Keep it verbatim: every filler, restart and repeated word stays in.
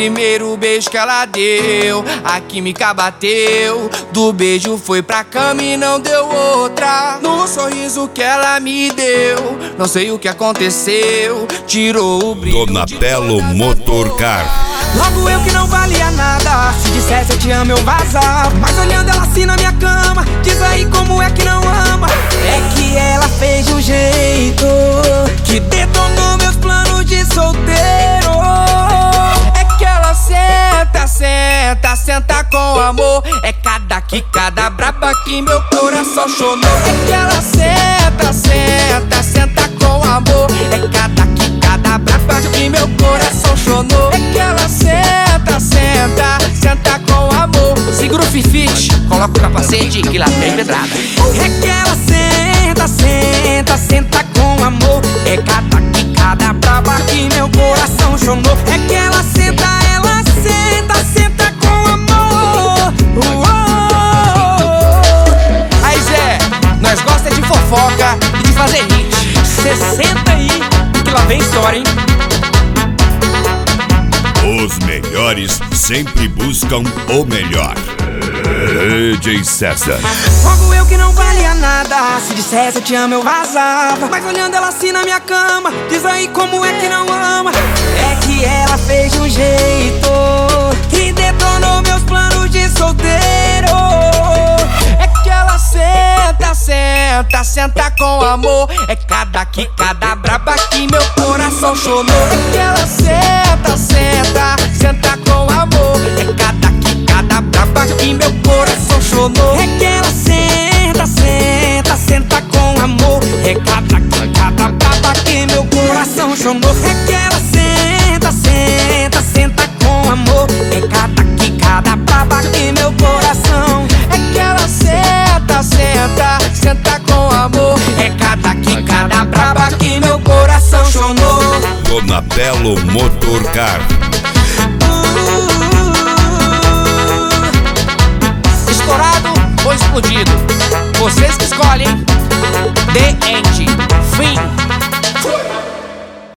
primeiro beijo que ela deu, a química bateu. Do beijo foi pra cama e não deu outra. No sorriso que ela me deu, não sei o que aconteceu, tirou o brilho. Donatello Motorcar. Logo eu que não valia nada, se dissesse eu te amo eu vazava. Mas olhando ela assim na minha cama, diz aí como é que não ama. É que ela fez de um jeito que detonou meus planos de solteiro. É que ela senta, senta, senta com amor. É cada quicada braba que meu coração chonou. É que ela senta, senta, senta com amor. É cada quicada braba que meu coração chonou. É que ela senta, senta, senta com amor. Segura o fifite, coloca o capacete que lá tem pedrada. É que ela senta, senta, senta com amor. É cada quicada braba que meu coração chonou. É que ela senta, ela senta, senta com amor. Uou. Aí Zé, nós gosta de fofoca e de fazer hit. Cê senta aí que lá vem história, hein? Os melhores sempre buscam o melhor. D J César. Logo eu que não valia nada, se dissesse eu te amo eu vazava. Mas olhando ela assim na minha cama, diz aí como é que não ama. É que ela fez de um jeito que detonou meus planos de solteiro. É que ela senta, senta, senta com amor. É cada quicada braba que meu coração chonou. É que ela senta, senta, senta com amor. É cada quicada braba que meu coração chonou. É que ela senta, senta, senta com amor. É cada quicada braba que meu coração chonou. É que ela senta, senta, senta com amor. É cada quicada braba que meu coração. É que ela senta, senta, senta com amor. É cada quicada braba que meu coração chonou. Donatello Motorcar. Uh,